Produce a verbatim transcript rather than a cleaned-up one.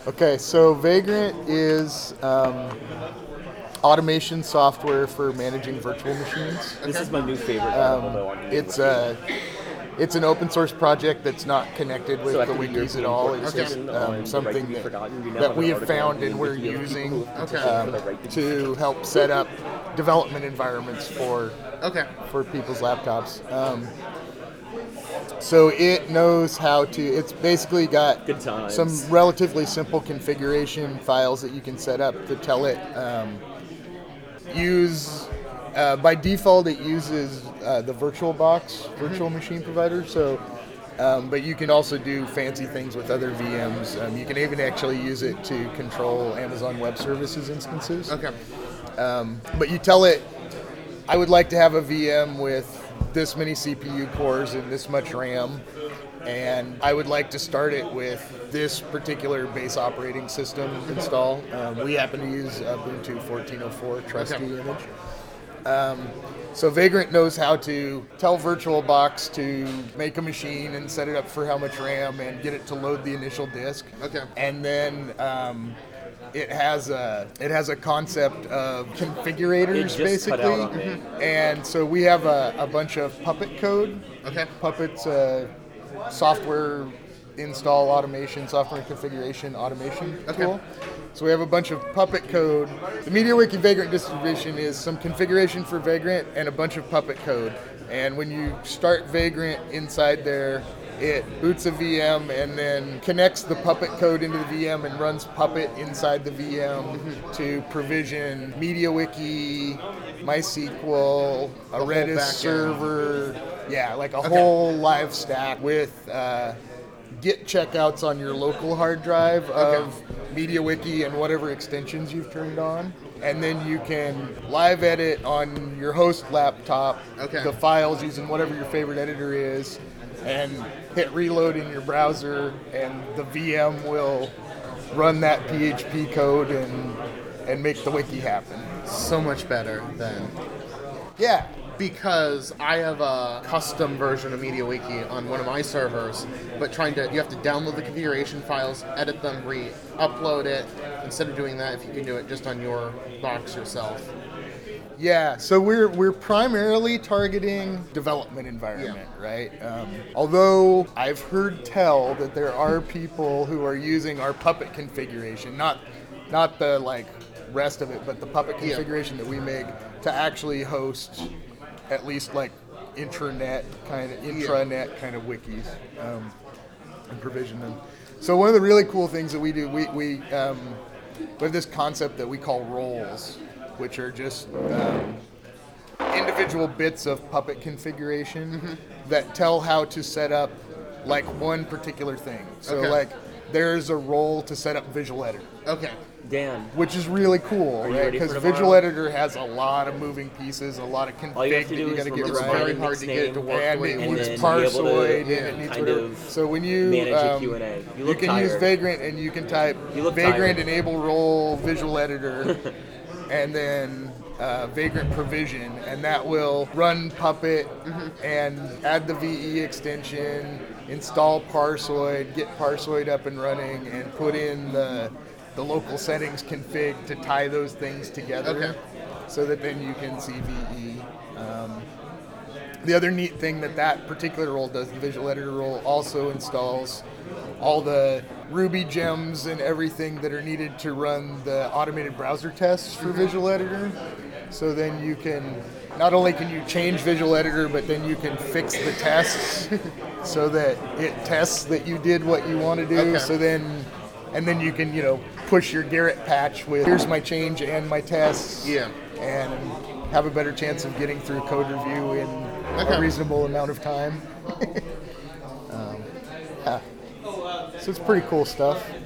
Okay, so Vagrant is um, automation software for managing virtual machines. This is my new favorite article, though, on Um, Medium it's Wiki. a it's an open source project that's not connected with So the after the wikis European at all. Court It's just decision um, on the right to something be that, forgotten, we now that have we an have article found on and we're Medium Wiki of people using who have petitioned um, for the right to be to protected. help set up development environments for Okay. for people's laptops. Um, so it knows how to. It's basically got Good times. some relatively simple configuration files that you can set up to tell it um, use. Uh, by default, it uses uh, the VirtualBox virtual machine provider. So, um, but you can also do fancy things with other V Ms. Um, you can even actually use it to control Amazon Web Services instances. Okay. Um, but you tell it, I would like to have a V M with this many C P U cores and this much RAM, and I would like to start it with this particular base operating system install. Um, we happen to use Ubuntu fourteen oh four trusty Okay. image. Um, so Vagrant knows how to tell VirtualBox to make a machine and set it up for how much RAM and get it to load the initial disk. Okay. And then um, it has a it has a concept of configurators It just basically. cut out on me. Mhm. And so we have a, a bunch of Puppet code. Okay. Puppet's uh, software install automation, software configuration automation Okay. tool. So we have a bunch of Puppet code. The MediaWiki Vagrant distribution is some configuration for Vagrant and a bunch of Puppet code. And when you start Vagrant inside there, it boots a V M and then connects the Puppet code into the V M and runs Puppet inside the V M to provision MediaWiki, MySQL, a whole Redis backend. server. Yeah, like a whole live stack with uh, Git checkouts on your local hard drive of MediaWiki and whatever extensions you've turned on. And then you can live edit on your host laptop Okay. the files using whatever your favorite editor is and hit reload in your browser, and the V M will run that P H P code and and make the wiki happen. So much better than Yeah. because I have a custom version of MediaWiki on one of my servers, but trying to you have to download the configuration files, edit them, re-upload it. Instead of doing that, if you can do it just on your box yourself. Yeah, so we're we're primarily targeting development environment, right? Um, although I've heard tell that there are people who are using our Puppet configuration, not not the like rest of it, but the Puppet Yeah. configuration that we make to actually host at least like intranet kind of intranet kind of wikis um, and provision them. So one of the really cool things that we do, we we um, we have this concept that we call roles, which are just um, individual bits of Puppet configuration that tell how to set up like one particular thing. So Okay. like there's a role to set up Visual Editor, Okay. Dan, which is really cool, you right? ready for Because tomorrow? Visual Editor has a lot of moving pieces, a lot of config all you have to that do you is got to get remember It's my right. very hard to get it to name, work And the way it you and want needs it then to. be able to, parsoid, yeah, and it needs kind whatever. of So when you manage a um, Q and A. You you look can tired. use Vagrant and you can type You look Vagrant tired. enable role Visual Editor, and then uh, Vagrant provision, and that will run Puppet and add the V E extension, install Parsoid, get Parsoid up and running, and put in the the local settings config to tie those things together, Okay. so that then you can see V E. Um, the other neat thing that that particular role does, the Visual Editor role, also installs all the Ruby gems and everything that are needed to run the automated browser tests for Visual Editor. So then you can, not only can you change Visual Editor, but then you can fix the tests so that it tests that you did what you want to do. Okay. So then, and then you can, you know, push your Garrett patch with, here's my change and my tests. Yeah. And have a better chance of getting through code review in Okay. a reasonable amount of time. um, yeah. So it's pretty cool stuff.